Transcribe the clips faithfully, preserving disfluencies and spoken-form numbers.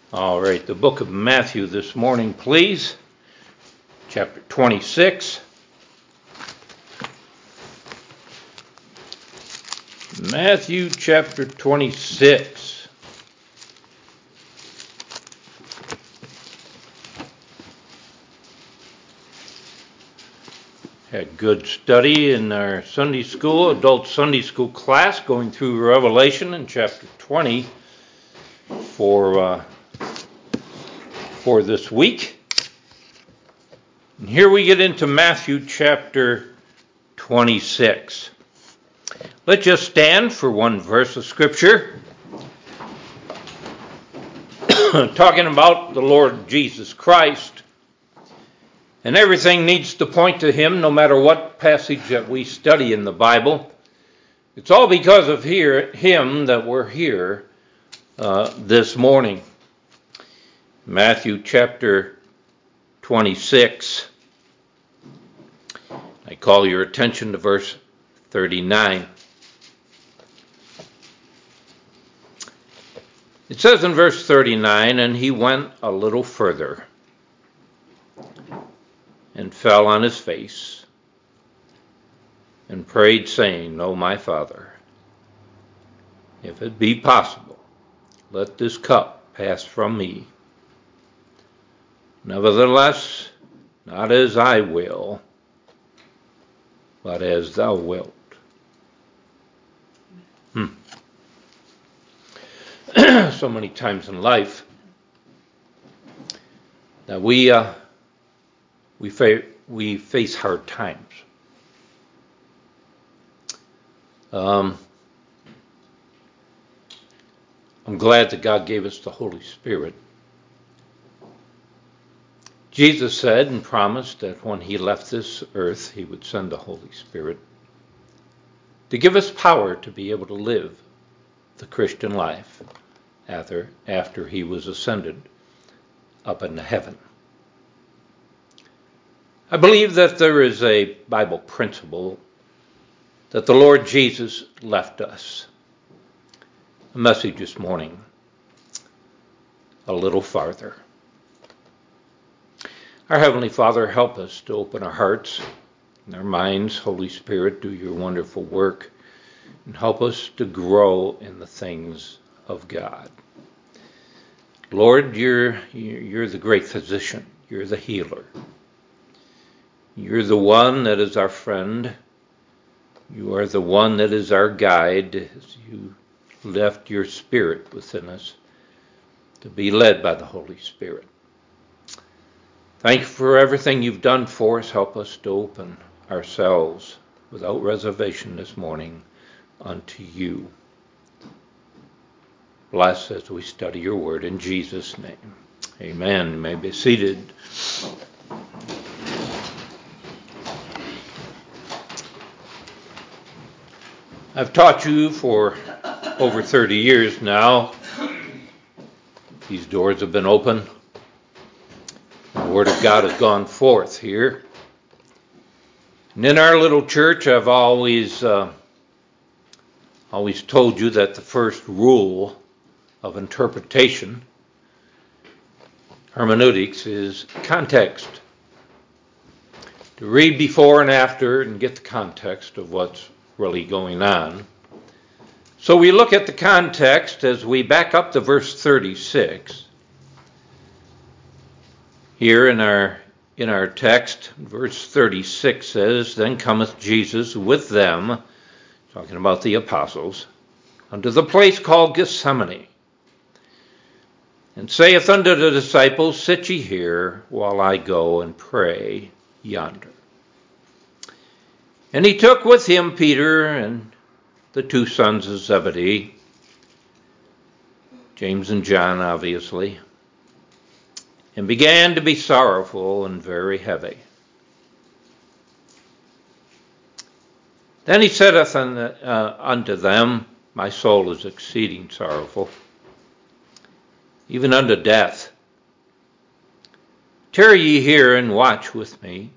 All right, the book of Matthew this morning, please. Chapter twenty-six. Matthew chapter twenty-six. Had good study in our Sunday school, adult Sunday school class, going through Revelation in chapter twenty for uh, for this week. And here we get into Matthew chapter twenty-six. Let's just stand for one verse of Scripture. Talking about the Lord Jesus Christ. And everything needs to point to Him no matter what passage that we study in the Bible. It's all because of here, Him that we're here uh, this morning. Matthew chapter twenty-six. I call your attention to verse thirty-nine. It says in verse thirty-nine, and he went a little further and fell on his face and prayed, saying, O my Father, if it be possible, let this cup pass from me. Nevertheless, not as I will, but as thou wilt. Hmm. So many times in life that we uh, we, fa- we face hard times. Um, I'm glad that God gave us the Holy Spirit. Jesus said and promised that when He left this earth, He would send the Holy Spirit to give us power to be able to live the Christian life after, after He was ascended up into heaven. I believe that there is a Bible principle that the Lord Jesus left us. A message this morning, a little farther. Our Heavenly Father, help us to open our hearts and our minds. Holy Spirit, do your wonderful work and help us to grow in the things of God. Lord, you're, you're the great physician. You're the healer. You're the one that is our friend. You are the one that is our guide as you left your Spirit within us to be led by the Holy Spirit. Thank you for everything you've done for us. Help us to open ourselves without reservation this morning unto you. Bless as we study your word in Jesus' name. Amen. You may be seated. I've taught you for over thirty years now. These doors have been open. The Word of God has gone forth here. And in our little church, I've always, uh, always told you that the first rule of interpretation, hermeneutics, is context. To read before and after and get the context of what's really going on. So we look at the context as we back up to verse thirty-six. Here in our in our text, verse thirty-six says, Then cometh Jesus with them, talking about the apostles, unto the place called Gethsemane, and saith unto the disciples, Sit ye here, while I go and pray yonder. And he took with him Peter and the two sons of Zebedee, James and John, obviously, and began to be sorrowful and very heavy. Then he saith unto them, My soul is exceeding sorrowful, even unto death. Tarry ye here and watch with me.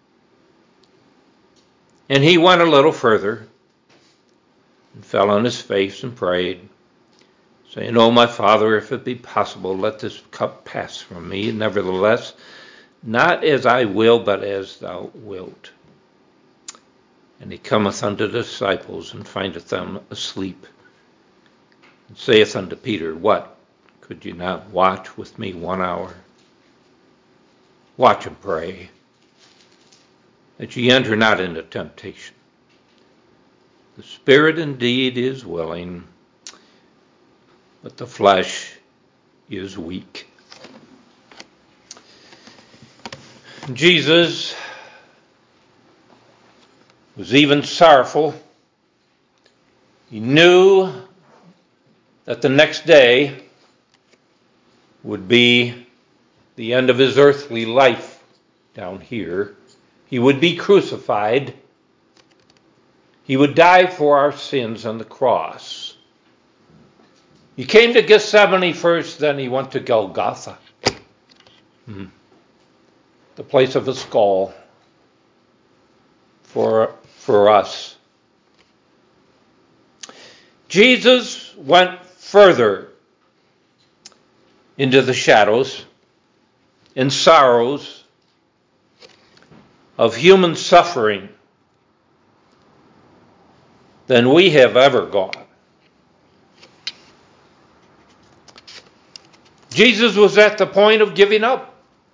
And he went a little further and fell on his face and prayed, saying, "O my Father, if it be possible, let this cup pass from me. Nevertheless, not as I will, but as thou wilt." And he cometh unto the disciples, and findeth them asleep, and saith unto Peter, "What? Could ye not watch with me one hour? Watch and pray, that ye enter not into temptation. The spirit indeed is willing, but the flesh is weak." Jesus was even sorrowful. He knew that the next day would be the end of his earthly life down here. He would be crucified. He would die for our sins on the cross. He came to Gethsemane first, then he went to Golgotha, hmm. the place of a skull for, for us. Jesus went further into the shadows and sorrows of human suffering than we have ever gone. Jesus was at the point of giving up.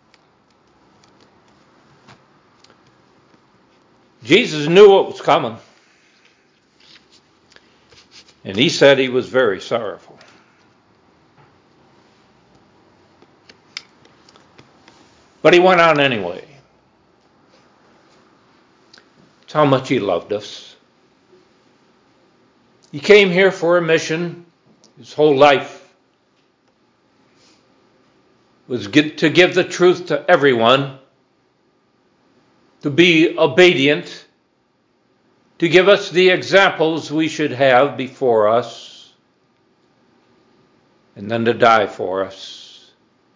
Jesus knew what was coming. And he said he was very sorrowful. But he went on anyway. It's how much he loved us. He came here for a mission. His whole life was to give the truth to everyone, to be obedient, to give us the examples we should have before us, and then to die for us.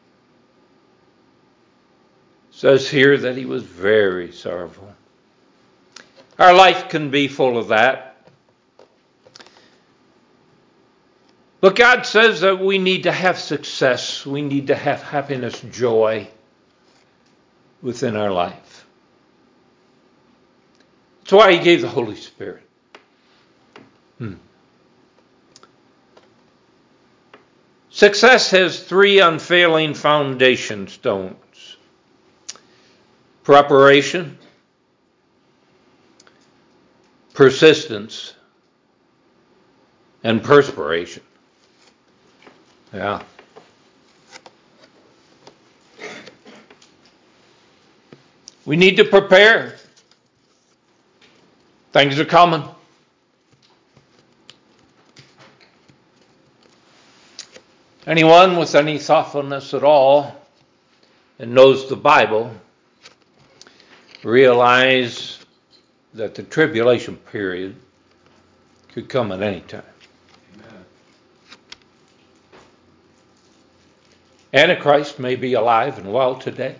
It says here that he was very sorrowful. Our life can be full of that. But God says that we need to have success. We need to have happiness, joy within our life. That's why he gave the Holy Spirit. Hmm. Success has three unfailing foundation stones: preparation, persistence, and perspiration. Yeah. We need to prepare. Things are coming. Anyone with any thoughtfulness at all and knows the Bible realize that the tribulation period could come at any time. Amen. Antichrist may be alive and well today.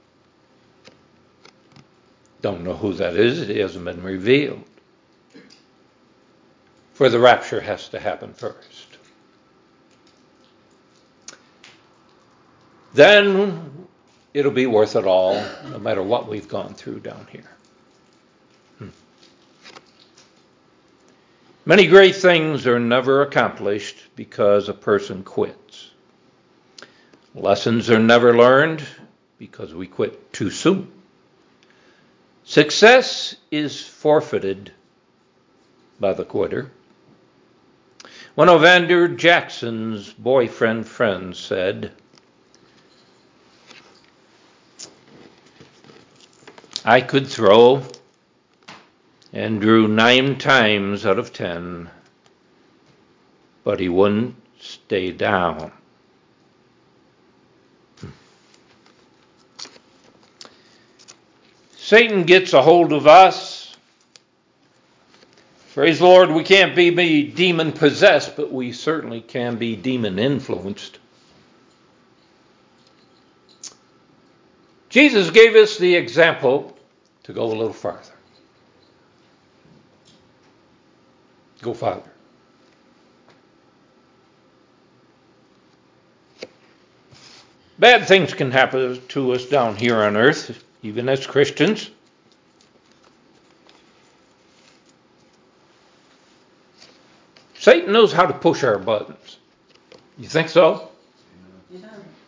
Don't know who that is. It hasn't been revealed. For the rapture has to happen first. Then it'll be worth it all, no matter what we've gone through down here. Hmm. Many great things are never accomplished because a person quits. Lessons are never learned because we quit too soon. Success is forfeited by the quitter. One of Andrew Jackson's boyfriend friends said, "I could throw and drew nine times out of ten, but he wouldn't stay down." Satan gets a hold of us. Praise the Lord, we can't be, be demon-possessed, but we certainly can be demon-influenced. Jesus gave us the example to go a little farther. Go farther. Bad things can happen to us down here on earth, even as Christians. Satan knows how to push our buttons. You think so? Yeah.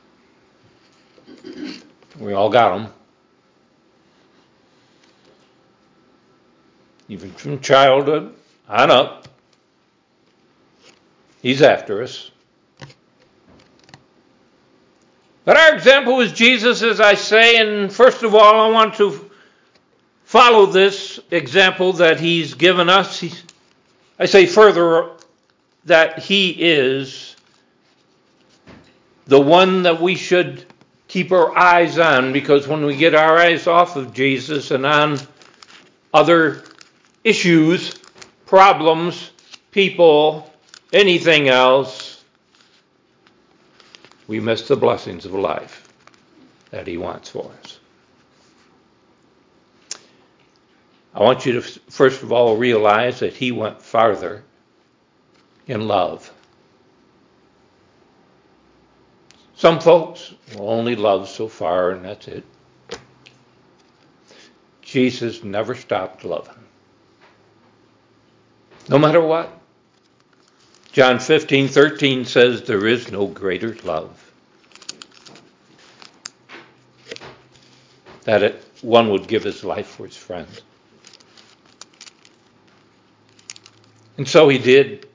We all got them. Even from childhood on up. He's after us. But our example is Jesus, as I say, and first of all, I want to follow this example that he's given us. He's, I say further that he is the one that we should keep our eyes on, because when we get our eyes off of Jesus and on other issues, problems, people, anything else, we miss the blessings of life that he wants for us. I want you to first of all realize that he went farther in love. Some folks will only love so far, and that's it. Jesus never stopped loving. No matter what. John fifteen thirteen says there is no greater love. That it, one would give his life for his friends. And so he did.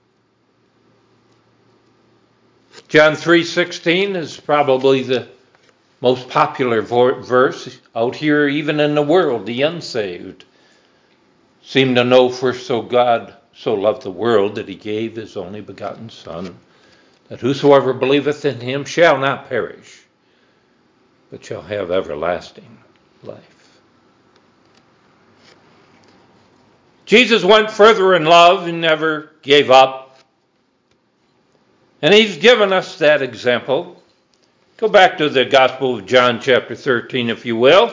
John three sixteen is probably the most popular verse out here, even in the world. The unsaved seem to know, for so God so loved the world that he gave his only begotten Son, that whosoever believeth in him shall not perish, but shall have everlasting life. Jesus went further in love and never gave up. And he's given us that example. Go back to the Gospel of John chapter thirteen, if you will.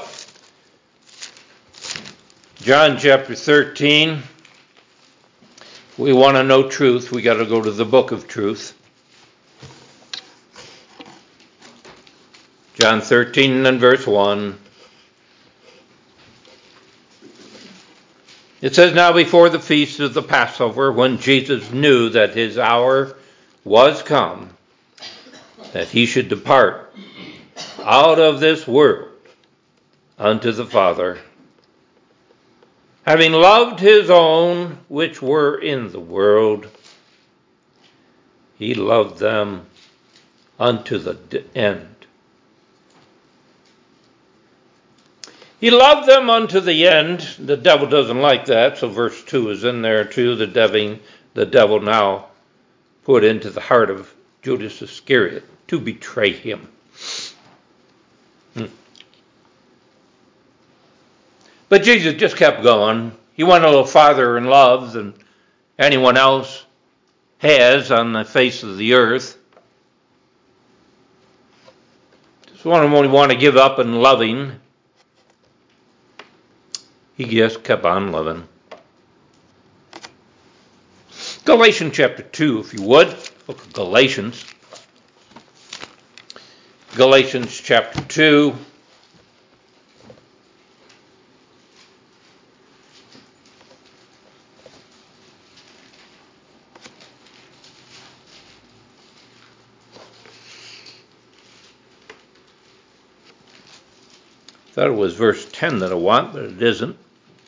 John chapter thirteen. If we want to know truth, we got to go to the book of truth. John thirteen and verse one. It says, now before the feast of the Passover, when Jesus knew that his hour was come, that he should depart out of this world unto the Father, having loved his own which were in the world, he loved them unto the end. He loved them unto the end. The devil doesn't like that, so verse two is in there too. The devil, the devil now put into the heart of Judas Iscariot to betray him. Hmm. But Jesus just kept going. He went a little farther in love than anyone else has on the face of the earth. Just one when we want to give up in loving, he just kept on loving. Galatians chapter two, if you would. Book of Galatians. Galatians chapter two. Thought it was verse ten that I want, but it isn't.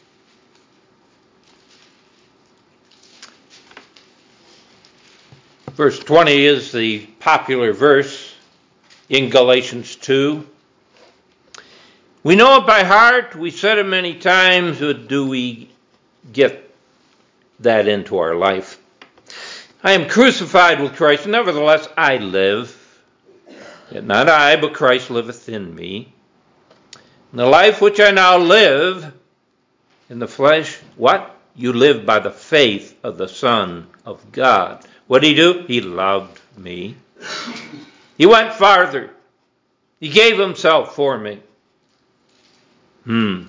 Verse twenty is the popular verse in Galatians two. We know it by heart. We said it many times, but do we get that into our life? I am crucified with Christ. Nevertheless, I live. Yet not I, but Christ liveth in me. And the life which I now live in the flesh, what? You live by the faith of the Son of God. What did he do? He loved me. He went farther. He gave himself for me. Hmm.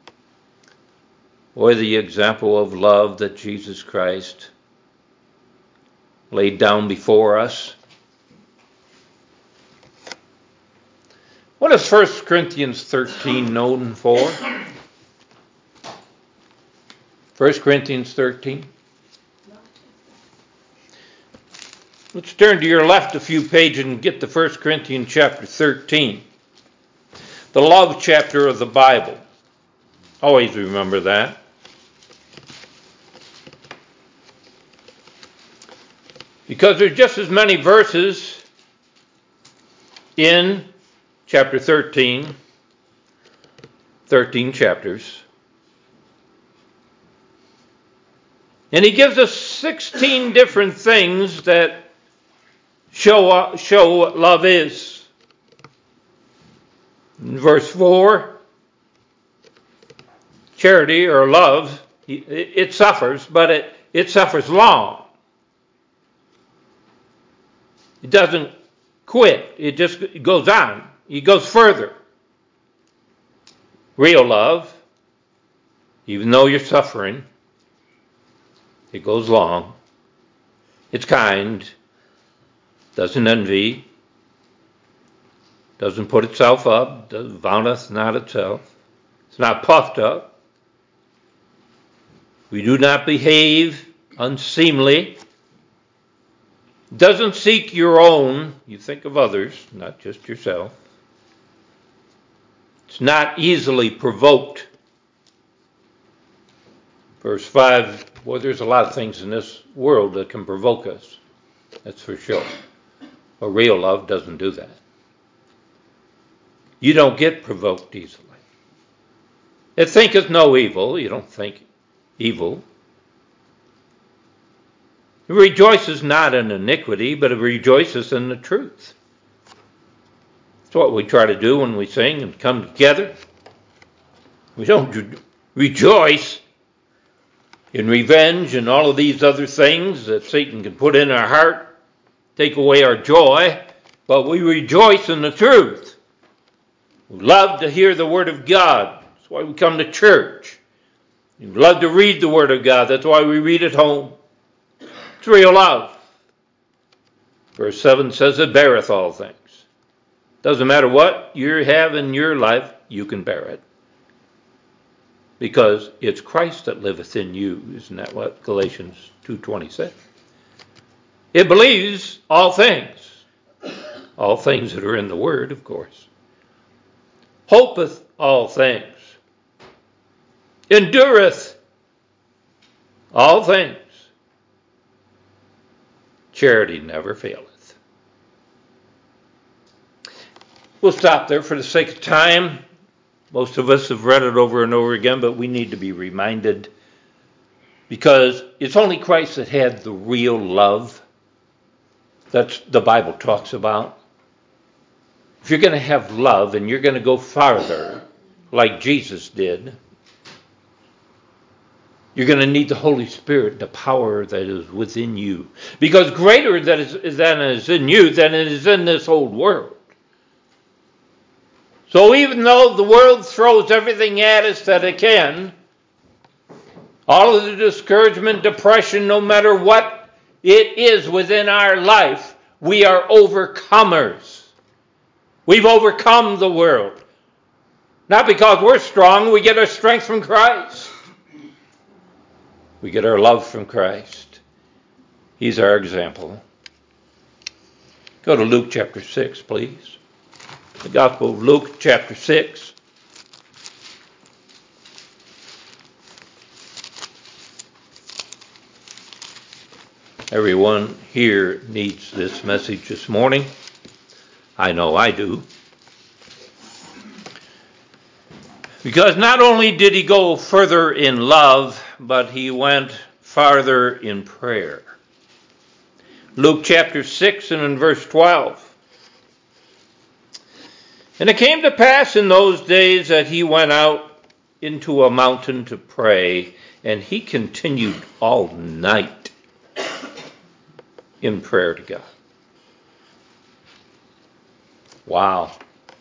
Boy, the example of love that Jesus Christ laid down before us. What is First Corinthians thirteen known for? First Corinthians thirteen. Let's turn to your left a few pages and get to First Corinthians chapter thirteen. The love chapter of the Bible. Always remember that. Because there's just as many verses in chapter thirteen, thirteen chapters. And he gives us sixteen different things that show, show what love is. In verse four, charity or love, it suffers, but it, it suffers long. It doesn't quit. It just it goes on. It goes further. Real love, even though you're suffering, it goes long. It's kind. Doesn't envy. Doesn't put itself up. Doesn't vaunteth not itself. It's not puffed up. We do not behave unseemly. Doesn't seek your own. You think of others, not just yourself. It's not easily provoked. Verse five, well, there's a lot of things in this world that can provoke us. That's for sure. But real love doesn't do that. You don't get provoked easily. It thinketh no evil. You don't think evil. It rejoices not in iniquity, but it rejoices in the truth. That's what we try to do when we sing and come together. We don't rejoice in revenge and all of these other things that Satan can put in our heart, take away our joy, but we rejoice in the truth. We love to hear the Word of God. That's why we come to church. We love to read the Word of God. That's why we read at home. It's real love. Verse seven says it beareth all things. Doesn't matter what you have in your life, you can bear it. Because it's Christ that liveth in you. Isn't that what Galatians two twenty said? It believes all things. All things that are in the Word, of course. Hopeth all things. Endureth all things. Charity never faileth. We'll stop there for the sake of time. Most of us have read it over and over again, but we need to be reminded because it's only Christ that had the real love that the Bible talks about. If you're going to have love and you're going to go farther like Jesus did, you're going to need the Holy Spirit, the power that is within you. Because greater that is, than is in you than it is in this old world. So even though the world throws everything at us that it can, all of the discouragement, depression, no matter what it is within our life, we are overcomers. We've overcome the world. Not because we're strong, we get our strength from Christ. We get our love from Christ. He's our example. Go to Luke chapter six, please. The Gospel of Luke chapter six. Everyone here needs this message this morning. I know I do. Because not only did he go further in love, but he went farther in prayer. Luke chapter six and in verse twelve. And it came to pass in those days that he went out into a mountain to pray, and he continued all night in prayer to God. Wow.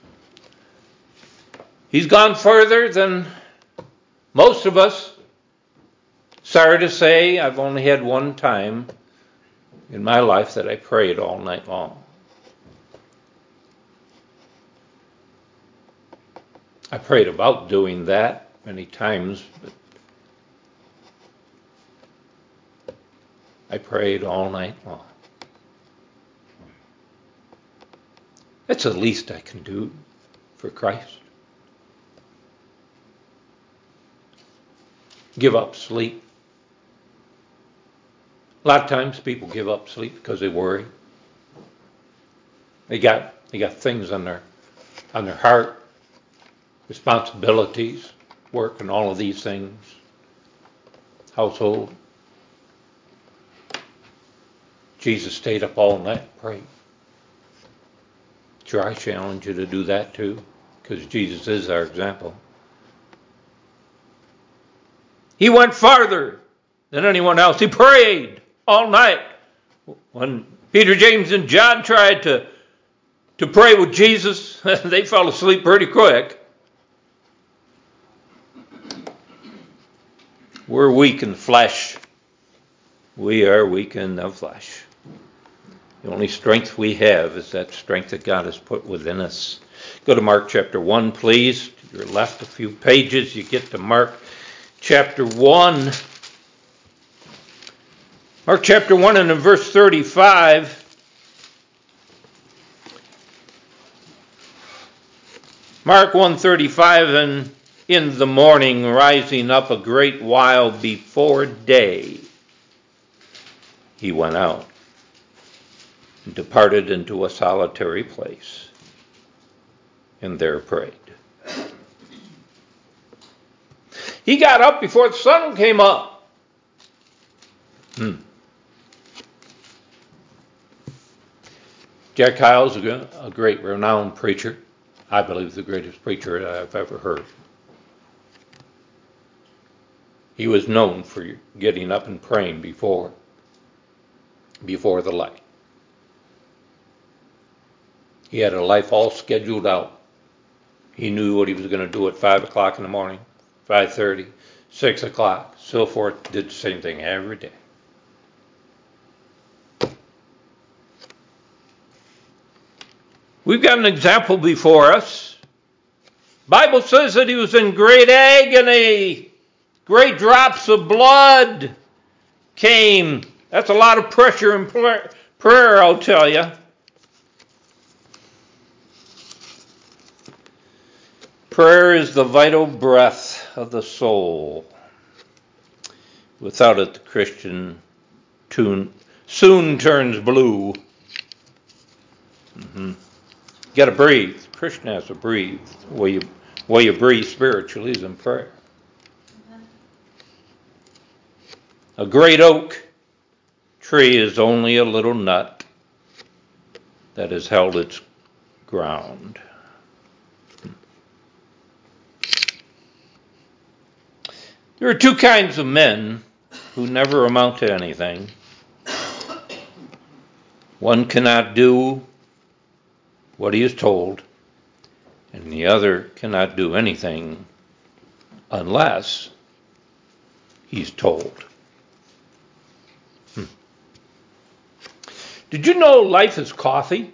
He's gone further than most of us. Sorry to say, I've only had one time in my life that I prayed all night long. I prayed about doing that many times, but I prayed all night long. That's the least I can do for Christ. Give up sleep. A lot of times people give up sleep because they worry. They got they got things on their on their heart, responsibilities, work, and all of these things. Household. Jesus stayed up all night and prayed. Sure, I challenge you to do that too, because Jesus is our example. He went farther than anyone else. He prayed all night. When Peter, James, and John tried to, to pray with Jesus, they fell asleep pretty quick. We're weak in the flesh. We are weak in the flesh. The only strength we have is that strength that God has put within us. Go to Mark chapter one, please. To your left a few pages, you get to Mark chapter one. Mark chapter one and in verse thirty-five. Mark one thirty-five, and in the morning, rising up a great while before day, he went out and departed into a solitary place, and there prayed. He got up before the sun came up. Hmm. Jack Hyles is a great, renowned preacher. I believe the greatest preacher I've ever heard. He was known for getting up and praying before, before the light. He had a life all scheduled out. He knew what he was going to do at five o'clock in the morning, five thirty, six o'clock, so forth. Did the same thing every day. We've got an example before us. Bible says that he was in great agony. Great drops of blood came. That's a lot of pressure in prayer, I'll tell you. Prayer is the vital breath of the soul. Without it, the Christian tune soon turns blue. Mm-hmm. You got to breathe. The Christian has to breathe. The way you, the way you breathe spiritually is in prayer. A great oak tree is only a little nut that has held its ground. There are two kinds of men who never amount to anything. One cannot do what he is told, and the other cannot do anything unless he's told. Hmm. Did you know life is coffee?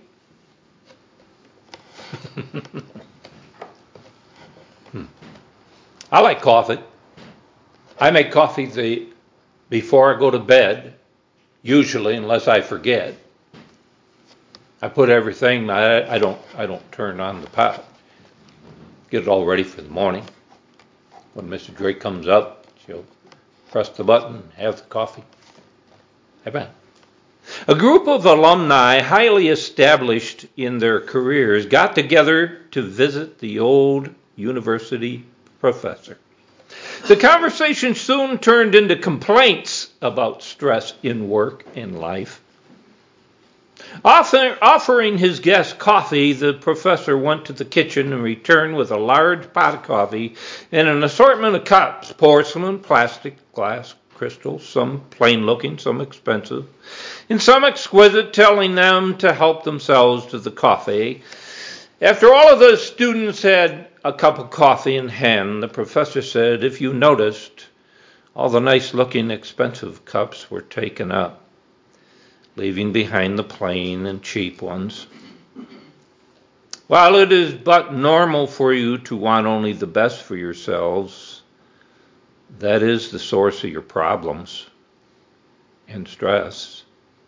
hmm. I like coffee. I make coffee the, before I go to bed, usually, unless I forget. I put everything, I, I don't I don't turn on the pot. Get it all ready for the morning. When Missus Drake comes up, she'll press the button, have the coffee. Amen. A group of alumni, highly established in their careers, got together to visit the old university professor. The conversation soon turned into complaints about stress in work and life. Offer, offering his guests coffee, the professor went to the kitchen and returned with a large pot of coffee and an assortment of cups, porcelain, plastic, glass, crystal, some plain-looking, some expensive, and some exquisite, telling them to help themselves to the coffee. After all of the students had a cup of coffee in hand, the professor said, "If you noticed, all the nice-looking, expensive cups were taken up, leaving behind the plain and cheap ones. While it is but normal for you to want only the best for yourselves, that is the source of your problems and stress.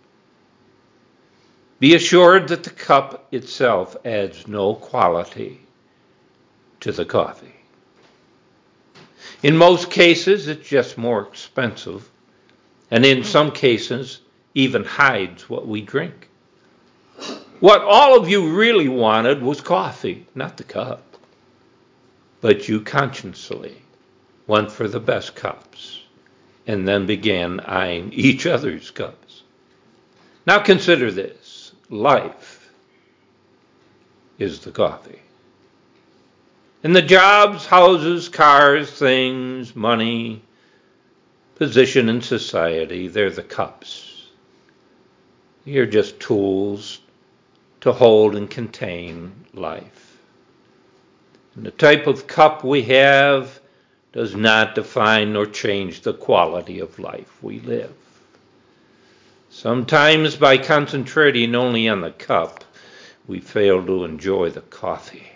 Be assured that the cup itself adds no quality to the coffee. In most cases, it's just more expensive, and in some cases, even hides what we drink. What all of you really wanted was coffee, not the cup. But you consciously went for the best cups, and then began eyeing each other's cups. Now consider this. Life is the coffee. And the jobs, houses, cars, things, money, position in society, they're the cups. You're just tools to hold and contain life. And the type of cup we have does not define nor change the quality of life we live. Sometimes by concentrating only on the cup, we fail to enjoy the coffee.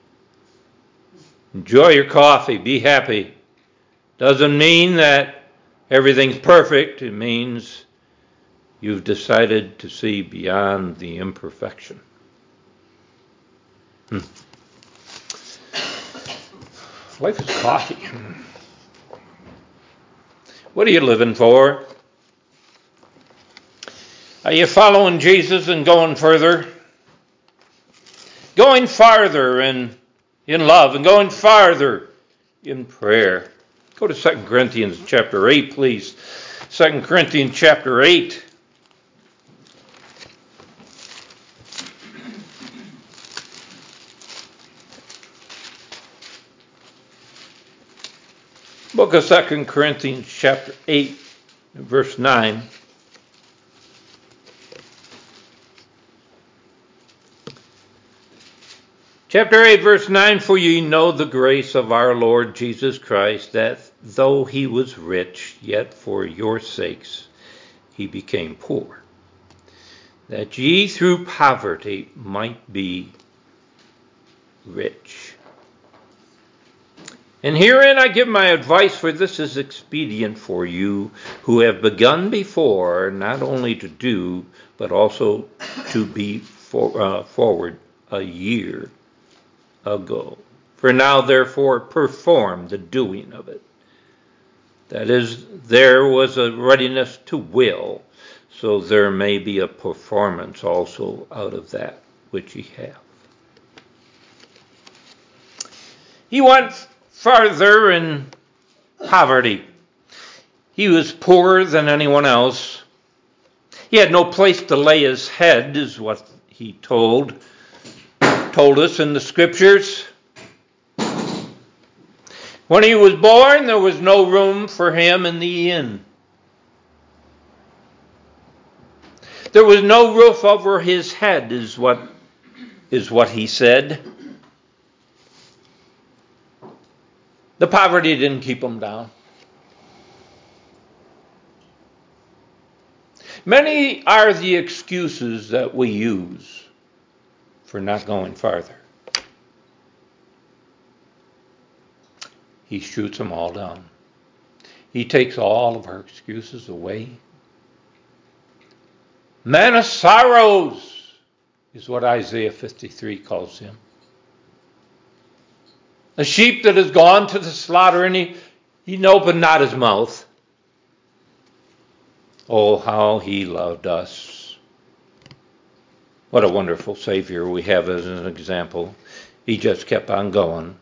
Enjoy your coffee. Be happy. Doesn't mean that everything's perfect. It means you've decided to see beyond the imperfection. Hmm. Life is coffee. What are you living for? Are you following Jesus and going further? Going farther in, in love and going farther in prayer. Go to Second Corinthians chapter eight, please. Second Corinthians chapter eight. Book of Second Corinthians chapter eight, verse nine. Chapter eight, verse nine, for ye know the grace of our Lord Jesus Christ, that though he was rich, yet for your sakes he became poor, that ye through poverty might be rich. And herein I give my advice, for this is expedient for you who have begun before, not only to do, but also to be for, uh, forward a year ago. For now, therefore, perform the doing of it. That is, there was a readiness to will, so there may be a performance also out of that which ye have. He went farther in poverty. He was poorer than anyone else. He had no place to lay his head, is what he told told us in the scriptures. When he was born, there was no room for him in the inn. There was no roof over his head, is what is what he said. The poverty didn't keep him down. Many are the excuses that we use for not going farther. He shoots them all down. He takes all of our excuses away. Man of sorrows is what Isaiah fifty-three calls him. A sheep that has gone to the slaughter, and he, he opened not his mouth. Oh, how he loved us. What a wonderful Savior we have as an example. He just kept on going.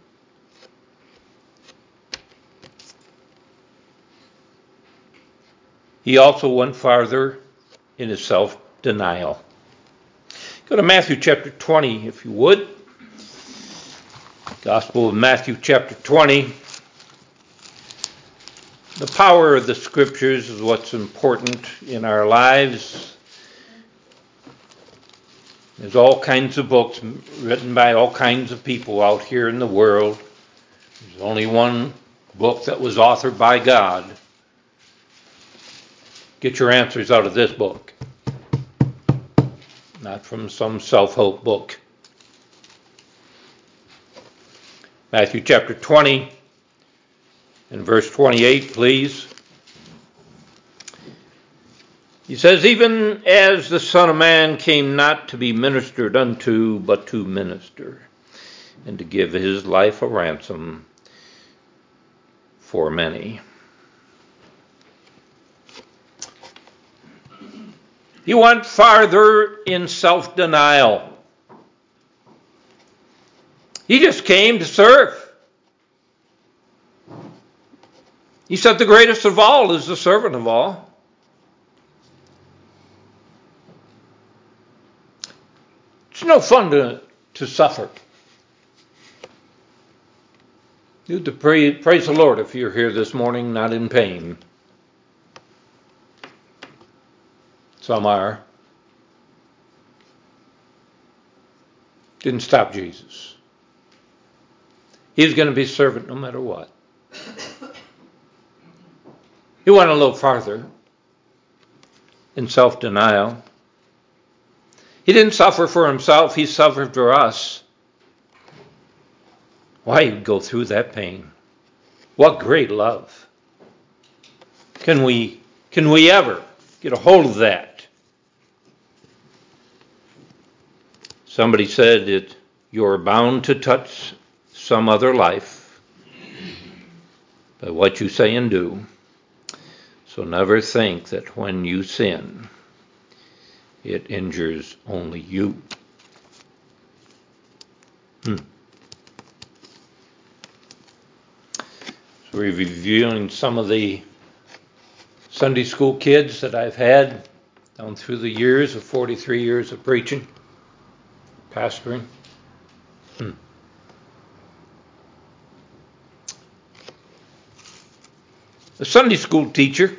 He also went farther in his self-denial. Go to Matthew chapter twenty, if you would. Gospel of Matthew chapter twenty. The power of the scriptures is what's important in our lives. There's all kinds of books written by all kinds of people out here in the world. There's only one book that was authored by God. Get your answers out of this book, not from some self-help book. Matthew chapter twenty and verse twenty-eight, please. He says, even as the Son of Man came not to be ministered unto, but to minister, and to give his life a ransom for many. He went farther in self-denial. He just came to serve. He said the greatest of all is the servant of all. It's no fun to, to suffer. You have to pray, praise the Lord if you're here this morning not in pain. Some are. Didn't stop Jesus. He was going to be servant no matter what. He went a little farther in self-denial. He didn't suffer for himself, he suffered for us. Why he'd go through that pain? What great love. Can we, can we ever get a hold of that? Somebody said that you're bound to touch some other life by what you say and do. So never think that when you sin, it injures only you. Hmm. So we're reviewing some of the Sunday school kids that I've had down through the years of forty-three years of preaching, pastoring. Hmm. A Sunday school teacher,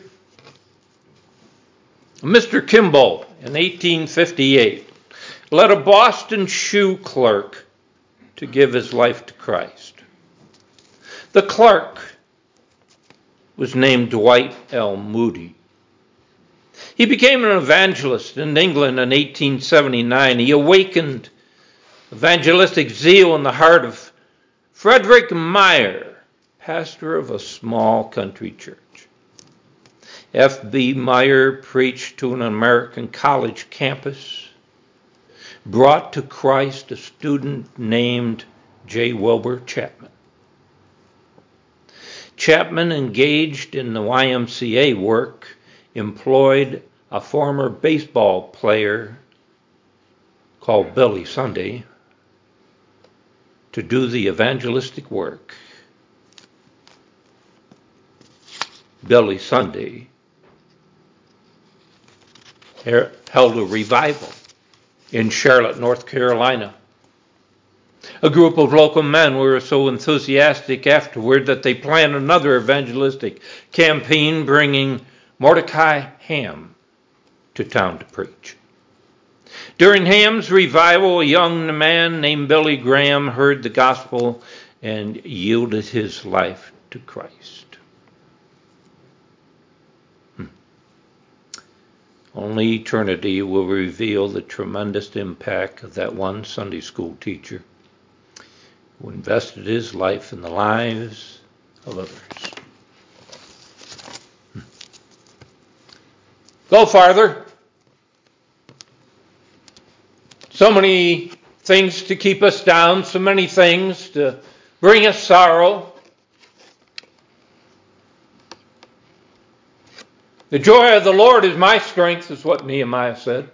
Mister Kimball, in eighteen fifty-eight, led a Boston shoe clerk to give his life to Christ. The clerk was named Dwight L. Moody. He became an evangelist in England in eighteen seventy-nine. He awakened evangelistic zeal in the heart of Frederick Meyer, pastor of a small country church. F B Meyer preached to an American college campus, brought to Christ a student named J. Wilbur Chapman. Chapman, engaged in the Y M C A work, employed a former baseball player called Billy Sunday to do the evangelistic work. Billy Sunday held a revival in Charlotte, North Carolina. A group of local men were so enthusiastic afterward that they planned another evangelistic campaign, bringing Mordecai Ham to town to preach. During Ham's revival, a young man named Billy Graham heard the gospel and yielded his life to Christ. Hmm. Only eternity will reveal the tremendous impact of that one Sunday school teacher who invested his life in the lives of others. Hmm. Go farther. So many things to keep us down, so many things to bring us sorrow. The joy of the Lord is my strength, is what Nehemiah said.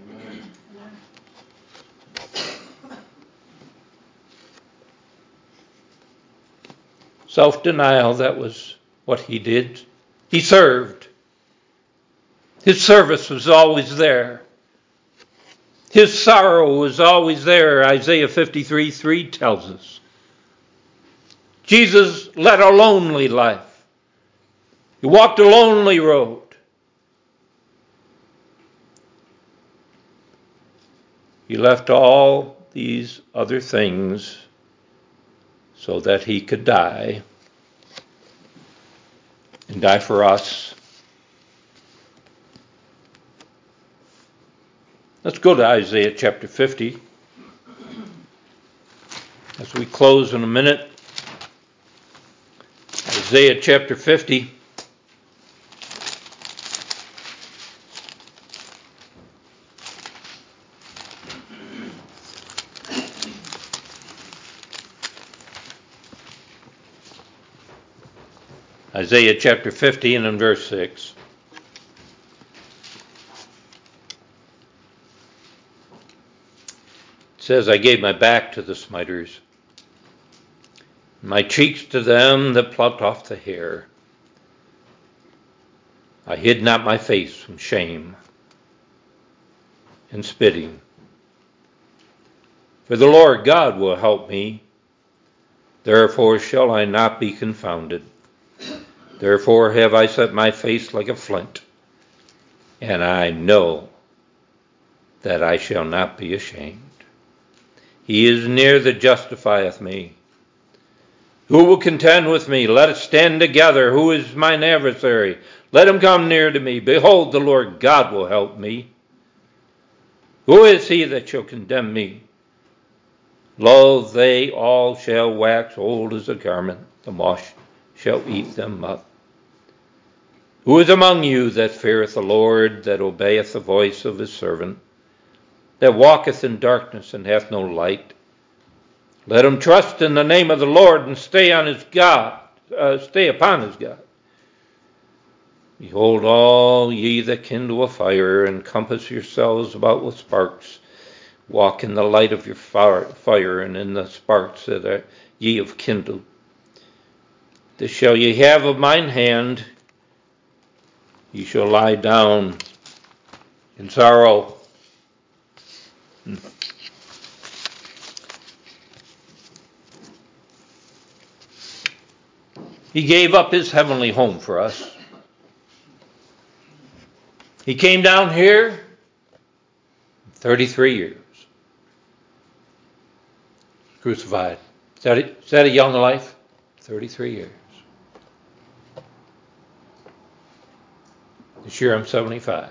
Self-denial, that was what he did. He served. His service was always there. His sorrow was always there, Isaiah fifty-three three tells us. Jesus led a lonely life. He walked a lonely road. He left all these other things so that he could die, and die for us. Let's go to Isaiah chapter fifty. As we close in a minute, Isaiah chapter fifty. Isaiah chapter fifty and in verse six. It says, I gave my back to the smiters, my cheeks to them that plucked off the hair. I hid not my face from shame and spitting. For the Lord God will help me, therefore shall I not be confounded. Therefore have I set my face like a flint, and I know that I shall not be ashamed. He is near that justifieth me. Who will contend with me? Let us stand together. Who is mine adversary? Let him come near to me. Behold, the Lord God will help me. Who is he that shall condemn me? Lo, they all shall wax old as a garment. The moth shall eat them up. Who is among you that feareth the Lord, that obeyeth the voice of his servant, that walketh in darkness and hath no light? Let him trust in the name of the Lord and stay on his God, uh, stay upon his God. Behold, all ye that kindle a fire, and compass yourselves about with sparks, walk in the light of your fire, and in the sparks that are ye have kindled. This shall ye have of mine hand. Ye shall lie down in sorrow. Hmm. He gave up his heavenly home for us. He came down here thirty-three years. Crucified. Is that a, is that a young life? thirty-three years. This year I'm seventy-five.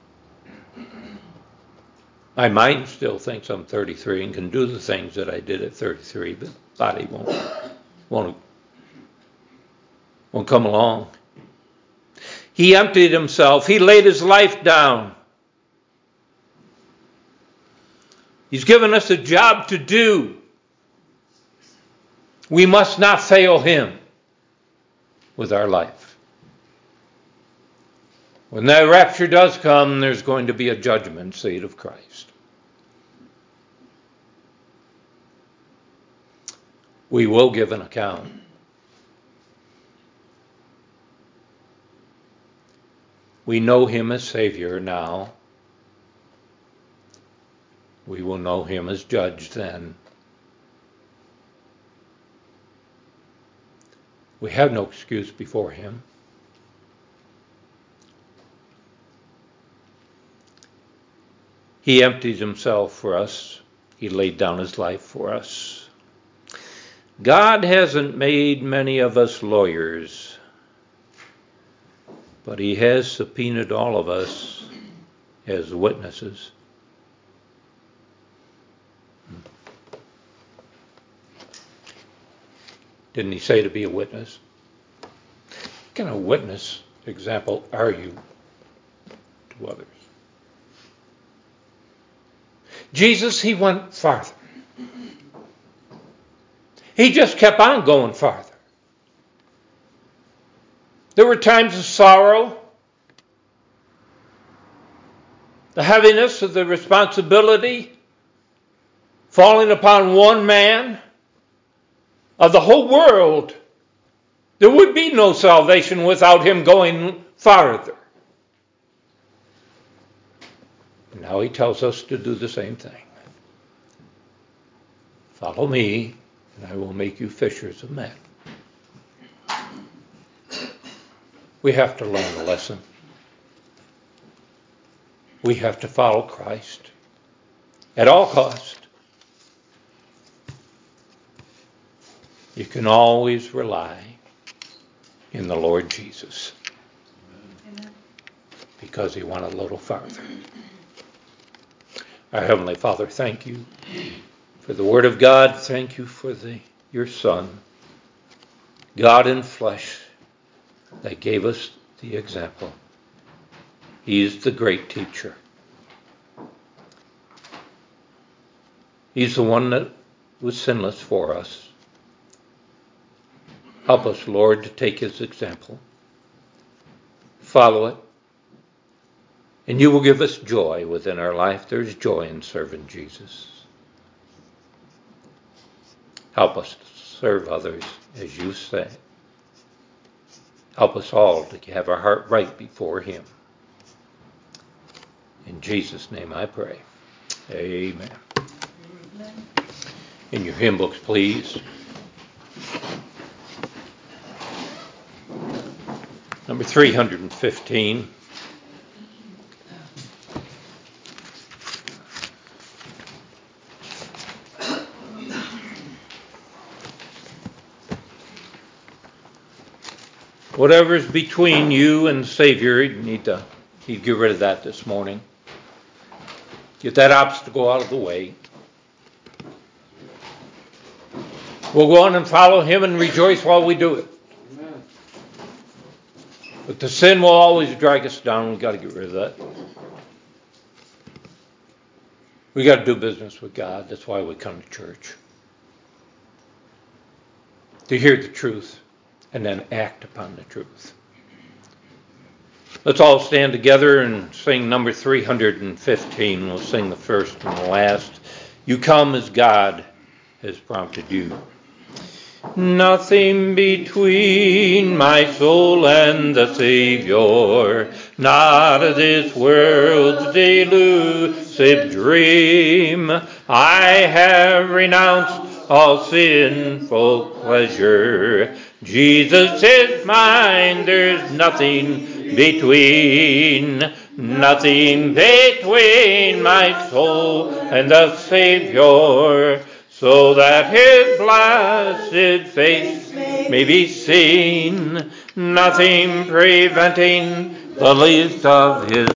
My mind still thinks I'm thirty-three and can do the things that I did at thirty-three, but body won't, won't, won't come along. He emptied himself. He laid his life down. He's given us a job to do. We must not fail him with our life. When that rapture does come, there's going to be a judgment seat of Christ. We will give an account. We know him as Savior now. We will know him as Judge then. We have no excuse before him. He emptied himself for us. He laid down his life for us. God hasn't made many of us lawyers, but he has subpoenaed all of us as witnesses. Didn't he say to be a witness? What kind of witness, example, are you to others? Jesus, he went farther. He just kept on going farther. There were times of sorrow, the heaviness of the responsibility falling upon one man of the whole world. There would be no salvation without him going farther. Now he tells us to do the same thing. Follow me, and I will make you fishers of men. We have to learn a lesson. We have to follow Christ at all cost. You can always rely in the Lord Jesus. Amen. Because he went a little farther. Our Heavenly Father, thank you for the Word of God. Thank you for the, your Son, God in flesh that gave us the example. He is the great teacher. He's the one that was sinless for us. Help us, Lord, to take his example. Follow it. And you will give us joy within our life. There's joy in serving Jesus. Help us to serve others as you say. Help us all to have our heart right before him. In Jesus' name I pray. Amen. In your hymn books, please. Number three hundred fifteen. Whatever's between you and the Savior, you need to, you get rid of that this morning. Get that obstacle out of the way. We'll go on and follow him and rejoice while we do it. Amen. But the sin will always drag us down. We've got to get rid of that. We've got to do business with God. That's why we come to church. To hear the truth and then act upon the truth. Let's all stand together and sing number three hundred fifteen. We'll sing the first and the last. You come as God has prompted you. Nothing between my soul and the Savior, not of this world's delusive dream. I have renounced all sinful pleasure. Jesus is mine, there's nothing between, nothing between my soul and the Savior, so that his blessed face may be seen, nothing preventing the least of his